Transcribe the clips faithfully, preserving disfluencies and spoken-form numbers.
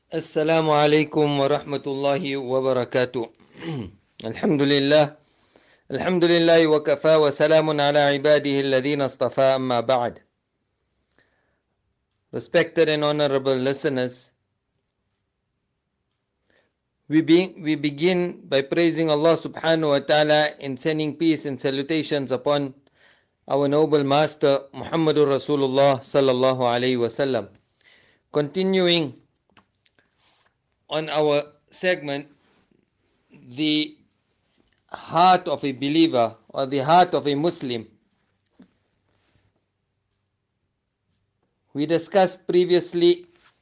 السلام عليكم ورحمة الله وبركاته. الحمد لله الحمد لله وكفى وسلام على عباده الذين اصطفى أما بعد. Respected and honorable listeners, we, be, we begin by praising Allah subhanahu wa ta'ala and sending peace and salutations upon our noble master Muhammadur Rasulullah sallallahu alayhi wasallam. Continuing on our segment, the heart of a believer or the heart of a Muslim. We discussed previously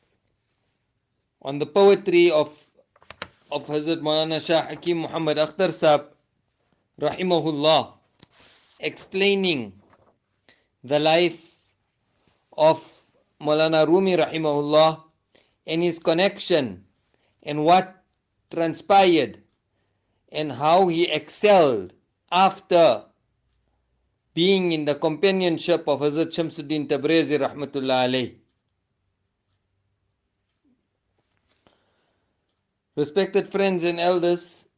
on the poetry of of Hazrat Maulana Shah Hakim Muhammad Akhtar Sahib Rahimahullah, explaining the life of Maulana Rumi Rahimahullah and his connection and what transpired and how he excelled after being in the companionship of Hazrat Shamsuddin Tabrizi Rahmatullah alayh. Respected friends and elders,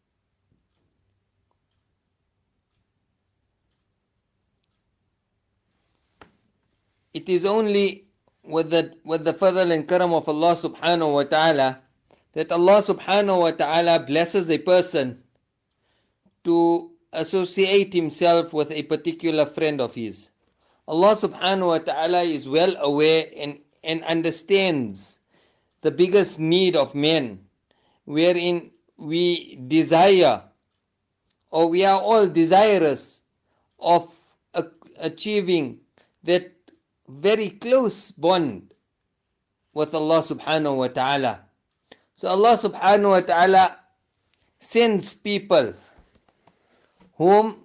it is only with the, with the fadl and karam of Allah subhanahu wa ta'ala that Allah subhanahu wa ta'ala blesses a person to associate himself with a particular friend of his. Allah subhanahu wa ta'ala is well aware and, and understands the biggest need of men, wherein we desire, or we are all desirous of achieving that very close bond with Allah subhanahu wa ta'ala. So Allah subhanahu wa ta'ala sends people whom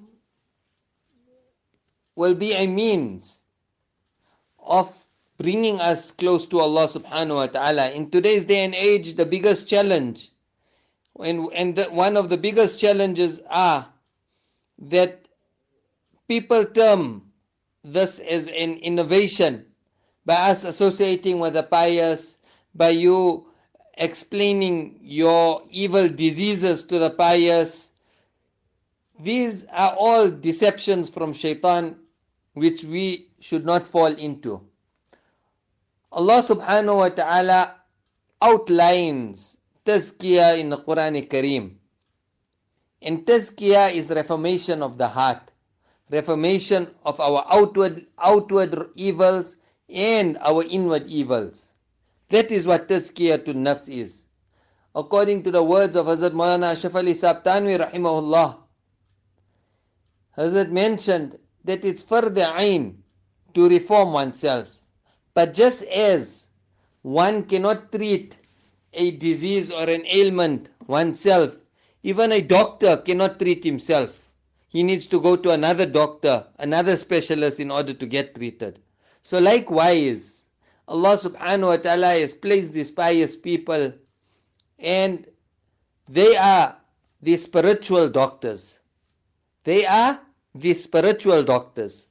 will be a means of bringing us close to Allah subhanahu wa ta'ala. In today's day and age, the biggest challenge, and, and the, one of the biggest challenges are that people term this as an innovation by us associating with the pious, by you explaining your evil diseases to the pious. These are all deceptions from shaitan which we should not fall into. Allah subhanahu wa ta'ala outlines tazkiyah in the Quran Kareem. And tazkiyah is reformation of the heart, reformation of our outward outward evils and our inward evils. That is what tazkiyah to nafs is. According to the words of Hazrat Maulana Ashraf Ali Sahib Tanwi rahimahullah, Hazrat mentioned that it's fardh ain to reform oneself. But just as one cannot treat a disease or an ailment oneself, even a doctor cannot treat himself. He needs to go to another doctor, another specialist in order to get treated. So likewise, Allah subhanahu wa ta'ala has placed these pious people, and they are the spiritual doctors. They are the spiritual doctors.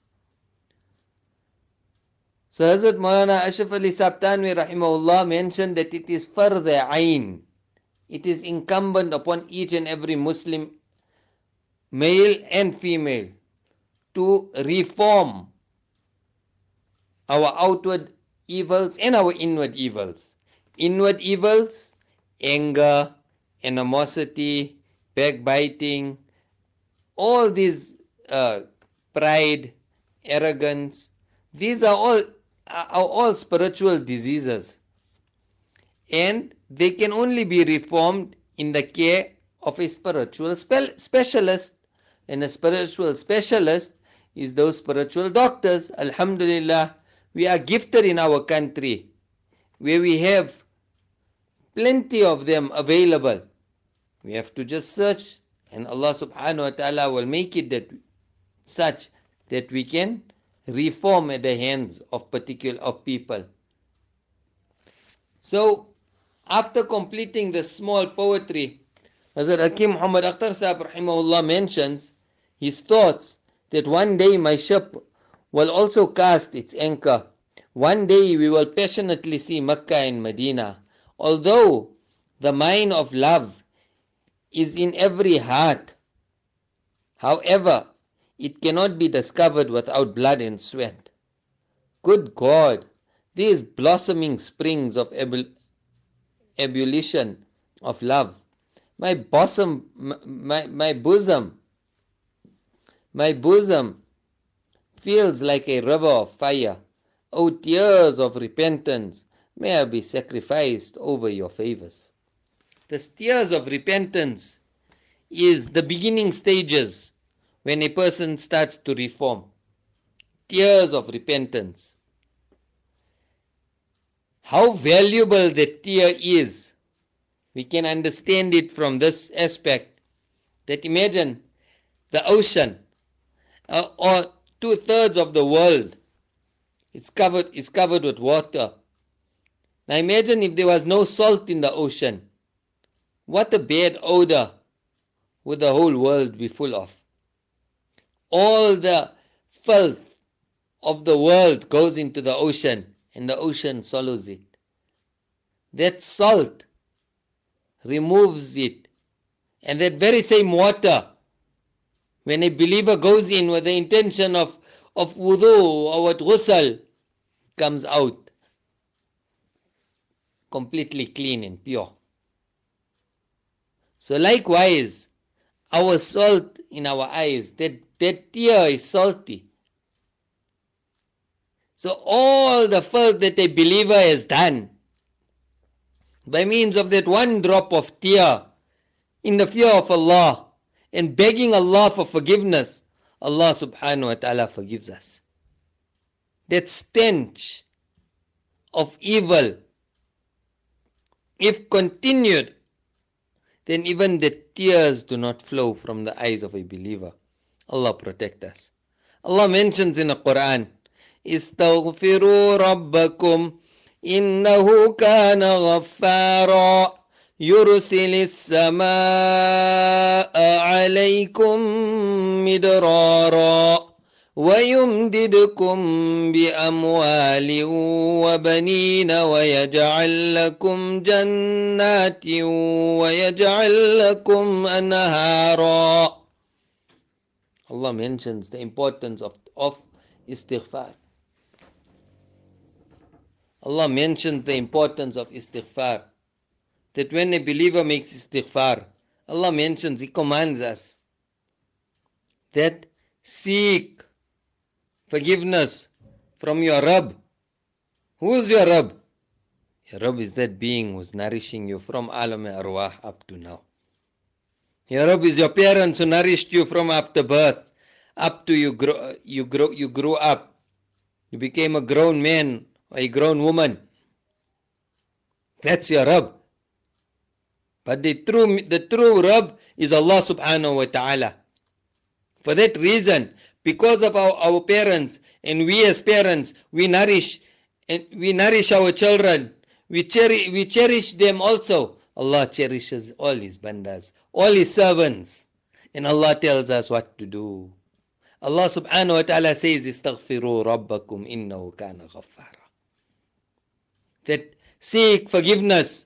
So Hazrat Maulana Ashraf Ali Sahib Tanwi rahimahullah mentioned that it is fardh ain. It is incumbent upon each and every Muslim, male and female, to reform our outward evils and our inward evils. Inward evils, anger, animosity, backbiting, all these uh, pride, arrogance, these are all are all spiritual diseases, and they can only be reformed in the care of a spiritual spe- specialist. And a spiritual specialist is those spiritual doctors. Alhamdulillah, we are gifted in our country where we have plenty of them available. We have to just search, and Allah subhanahu wa ta'ala will make it that such that we can reform at the hands of particular of people. So after completing the small poetry, Hazrat Hakim Muhammad Akhtar Sahib rahimahullah mentions his thoughts that one day my ship will also cast its anchor. One day we will passionately see Mecca and Medina. Although the mine of love is in every heart, however, it cannot be discovered without blood and sweat. Good God, these blossoming springs of ebul- ebullition of love, my bosom, my, my bosom, my bosom feels like a river of fire. O tears of repentance, may I be sacrificed over your favors. The tears of repentance is the beginning stages when a person starts to reform. Tears of repentance. How valuable that tear is, we can understand it from this aspect. That imagine the ocean, uh, or two-thirds of the world is covered, is covered with water. Now imagine if there was no salt in the ocean. What a bad odor would the whole world be full of. All the filth of the world goes into the ocean, and the ocean swallows it. That salt removes it. And that very same water, when a believer goes in with the intention of, of wudu or with ghusl, comes out completely clean and pure. So likewise, our salt in our eyes, that, that tear is salty. So all the filth that a believer has done, by means of that one drop of tear, in the fear of Allah, and begging Allah for forgiveness, Allah subhanahu wa ta'ala forgives us. That stench of evil, if continued, then even the tears do not flow from the eyes of a believer. Allah protect us. Allah mentions in the Quran, Istaghfiru Rabbakum innahu kana ghaffara yursilis samaa'a alaykum midrara ويمددكم بأموال وبنين ويجعل لكم جنات ويجعل لكم أنهارا. Allah mentions the importance of, of istighfar. Allah mentions the importance of istighfar. That when a believer makes istighfar, Allah mentions, He commands us that seek forgiveness from your Rabb. Who is your Rabb? Your Rabb is that being who's nourishing you from alam arwah up to now. Your Rabb is your parents who nourished you from after birth up to you grow, you grow, you grew up. You became a grown man or a grown woman. That's your Rabb. But the true, the true Rabb is Allah subhanahu wa ta'ala. For that reason, because of our, our parents, and we as parents, we nourish and we nourish our children, we cherish, we cherish them also. Allah cherishes all His bandas, all His servants, and Allah tells us what to do. Allah subhanahu wa ta'ala says, Istaghfiru Rabbakum innahu kana ghaffara. That seek forgiveness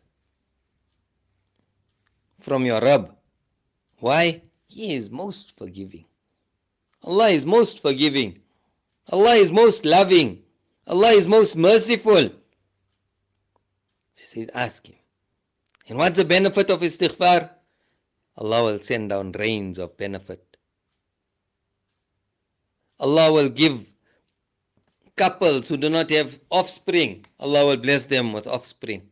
from your Rabb. Why? He is most forgiving. Allah is most forgiving. Allah is most loving. Allah is most merciful. He says, ask Him. And what's the benefit of istighfar? Allah will send down rains of benefit. Allah will give couples who do not have offspring, Allah will bless them with offspring.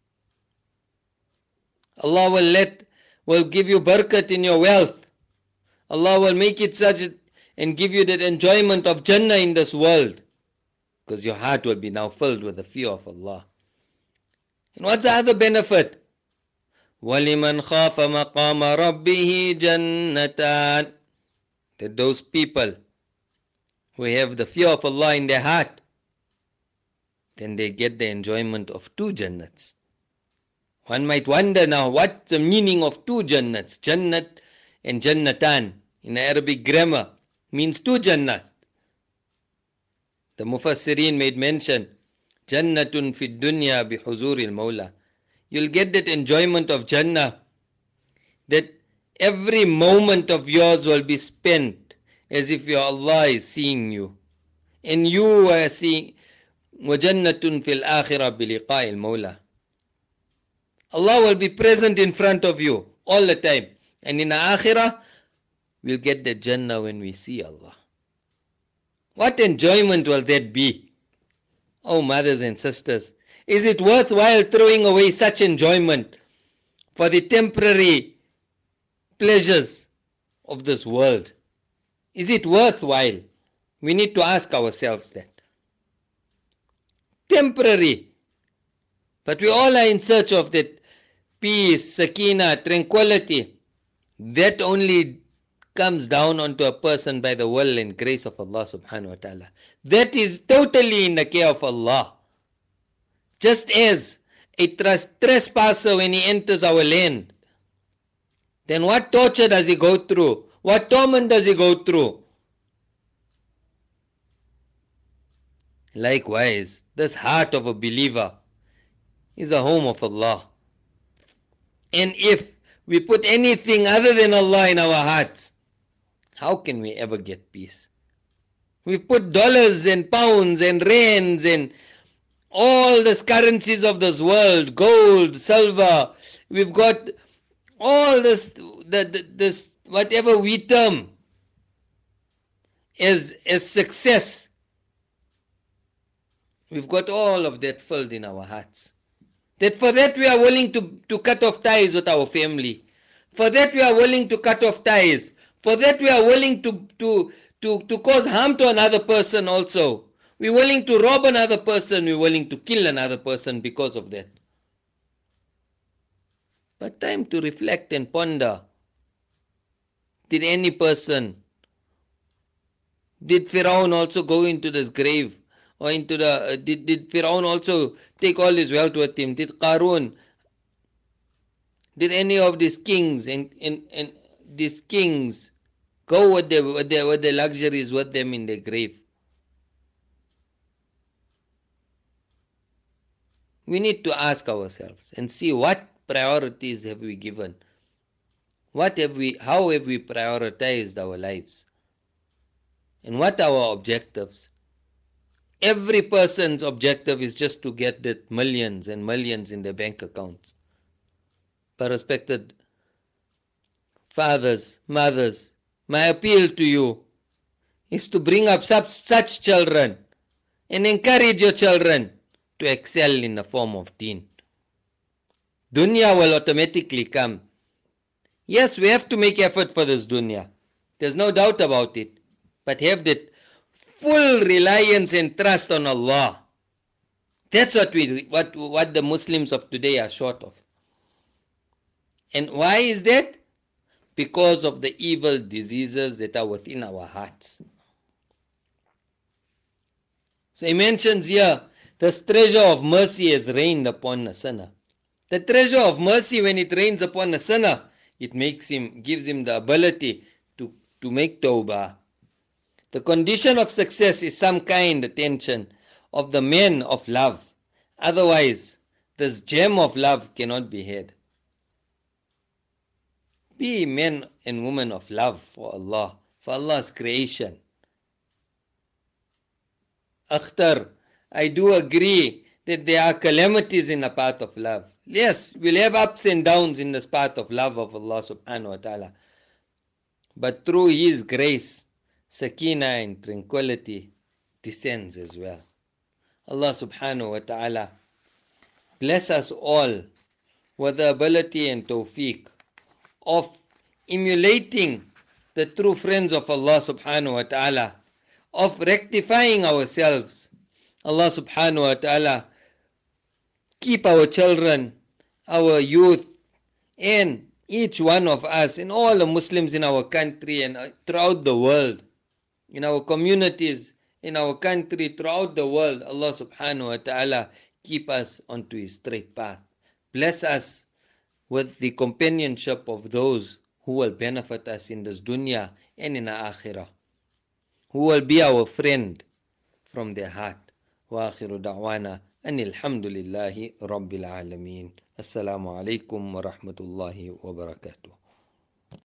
Allah will let, will give you barakat in your wealth. Allah will make it such and give you that enjoyment of Jannah in this world, because your heart will be now filled with the fear of Allah. And what's the other benefit? وَلِمَنْ خَافَ مَقَامَ رَبِّهِ جَنَّتَانِ. That those people who have the fear of Allah in their heart, then they get the enjoyment of two Jannats. One might wonder now, what's the meaning of two Jannats? Jannat and Jannatan in Arabic grammar means two Jannat. The Mufassirin made mention, Jannatun fi dunya bi huzuril Mawla. You'll get that enjoyment of Jannah, that every moment of yours will be spent as if your Allah is seeing you. And you are seeing وَجَنَّةٌ فِي الْآخِرَةِ بِلِقَاءِ الْمَوْلَى. Allah will be present in front of you all the time. And in the Akhirah, we'll get the Jannah when we see Allah. What enjoyment will that be? Oh, mothers and sisters, is it worthwhile throwing away such enjoyment for the temporary pleasures of this world? Is it worthwhile? We need to ask ourselves that. Temporary. But we all are in search of that peace, sakina, tranquility. That only comes down onto a person by the will and grace of Allah subhanahu wa ta'ala. That is totally in the care of Allah. Just as a trespasser, when he enters our land, then what torture does he go through? What torment does he go through? Likewise, this heart of a believer is a home of Allah. And if we put anything other than Allah in our hearts, how can we ever get peace? We put dollars and pounds and rands and all these currencies of this world, gold, silver. We've got all this, the, the, this whatever we term as, as success. We've got all of that filled in our hearts. That for that we are willing to, to cut off ties with our family. For that we are willing to cut off ties. For that we are willing to, to, to, to cause harm to another person also. We're willing to rob another person. We're willing to kill another person because of that. But time to reflect and ponder. Did any person, did Firaun also go into this grave? Or into the, uh, did, did Firaun also take all his wealth with him? Did Qarun? Did any of these kings and, and, and these kings go with their, with their with the luxuries with them in their grave? We need to ask ourselves and see what priorities have we given. What have we, how have we prioritized our lives? And what are our objectives? Every person's objective is just to get that millions and millions in their bank accounts. But respected fathers, mothers, my appeal to you is to bring up such, such children and encourage your children to excel in the form of deen. Dunya will automatically come. Yes, we have to make effort for this dunya. There's no doubt about it. But have that full reliance and trust on Allah. That's what we what what the Muslims of today are short of. And why is that? Because of the evil diseases that are within our hearts. So he mentions here, this treasure of mercy has rained upon a sinner. The treasure of mercy, when it rains upon a sinner, it makes him, gives him the ability to, to make tawbah. The condition of success is some kind attention of the men of love. Otherwise, this gem of love cannot be had. Be men and women of love for Allah, for Allah's creation. Akhtar, I do agree that there are calamities in the path of love. Yes, we'll have ups and downs in this path of love of Allah subhanahu wa ta'ala. But through His grace, sakina and tranquility descends as well. Allah subhanahu wa ta'ala bless us all with the ability and tawfiq of emulating the true friends of Allah subhanahu wa ta'ala, of rectifying ourselves. Allah subhanahu wa ta'ala keep our children, our youth, and each one of us, and all the Muslims in our country and throughout the world, in our communities, in our country, throughout the world. Allah subhanahu wa ta'ala keep us onto His straight path. Bless us with the companionship of those who will benefit us in this dunya and in the akhirah, who will be our friend from their heart. Wa akhiru da'wana Anil hamdulillahi rabbil alameen. Assalamu alaikum wa rahmatullahi wa barakatuh.